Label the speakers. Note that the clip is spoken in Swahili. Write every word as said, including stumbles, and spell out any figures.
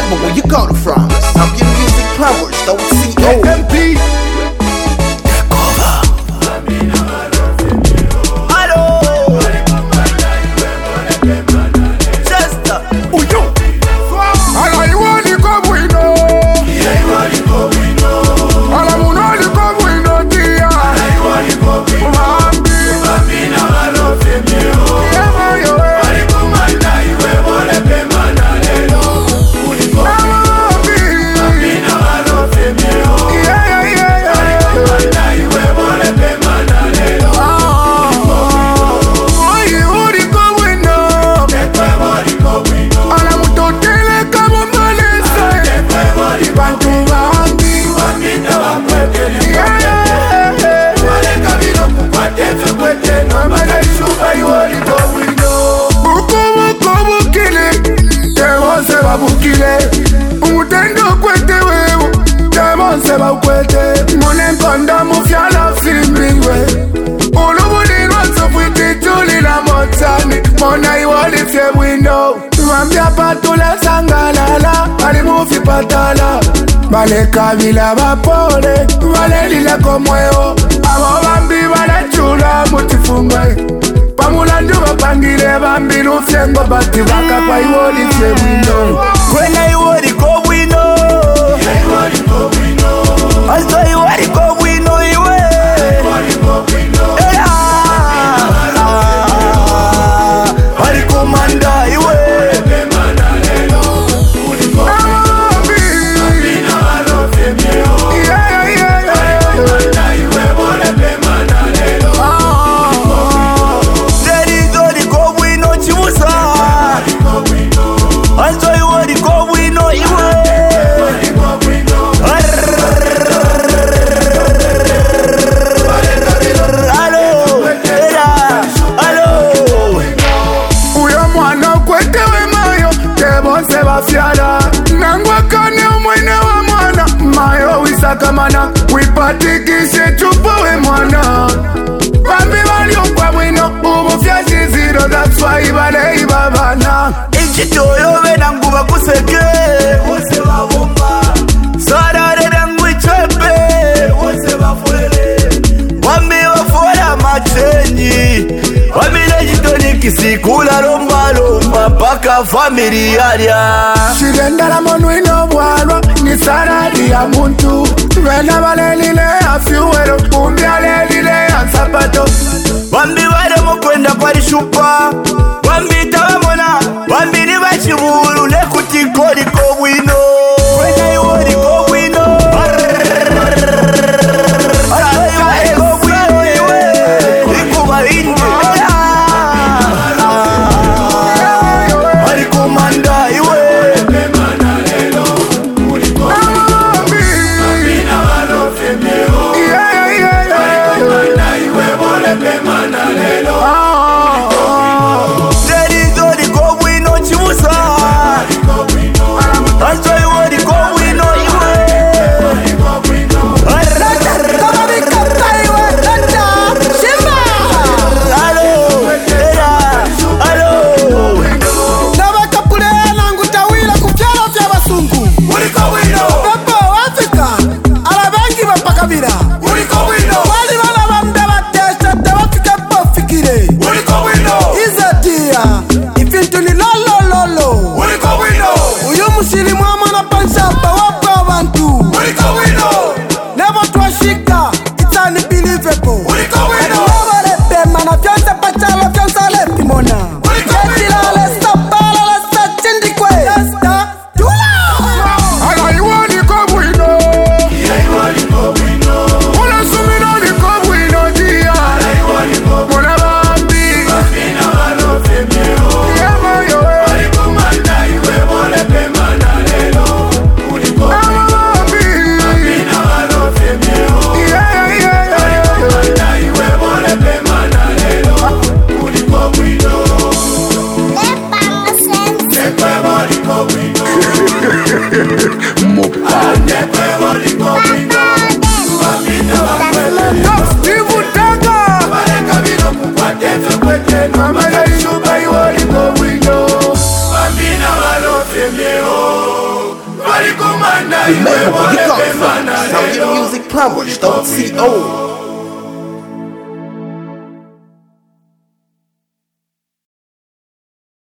Speaker 1: but where you got it from? I'm your music powers, don't see O M P.
Speaker 2: Umutendo kwete wewe Demonse ba ukwete Mone mkonda mufyala fimbiwe Ulubulirwa sofwiti tuli la motani Mona iwali fye wino Mwambia patule sangalala Bali mufi patala Bale kabila bapole Bale lila komweo Abo bambi bale chula mutifungwe Pamulandu bapangile bambi lufyengo Bati baka kwa iwali fye wino
Speaker 3: Kwena iwari ko wino Azo iwari ko wino iwe Eya Wari kumanda iwe Zeri ko wino chimusa Azo iwari ko wino iwe
Speaker 2: Nangwakane umwene wa mwana Mayo wisakamana Wipatikishe chupowe mwana Bambi wali ukwa mwino Ubu fyashi zero That's why bale ibabana
Speaker 3: Ichitoyo wena nguba kuseke Wose wabomba Sarare nangu ichepe Wose wafuele Wambi wafuela machenyi Wambi lejitoni kisikula lomba lomba Paka familiaria
Speaker 2: Shirendala monwino walwa Ni sarari ya muntu Wena walelile ya fiuwelo Umbi alelile ya sapato
Speaker 3: Wambi wale mukwenda kwa lishupa Wambi tawamona Wambi ni wachibulu Nekutikoli ko wino Kwena iwori ko wino Asa iwori ko wino iwe Ikuba indi Wari kumanda iwe
Speaker 2: Bambina walo femeo
Speaker 1: Remember where you come from. Sound your music plumbers, don't see old.